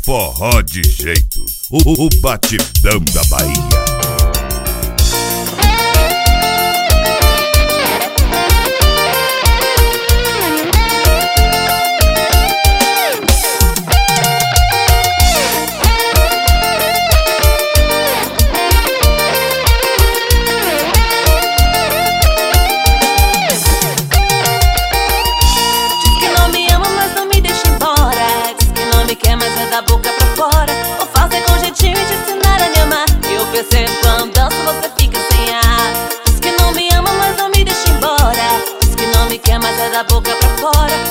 forró de jeito, o batidão da Bahia. Da boca pra fora, vou fazer com jeitinho e te ensinar a me amar. Eu percebo quando danço você fica sem ar. Diz que não me ama, mas não me deixa embora. Diz que não me quer, mas é da boca pra fora.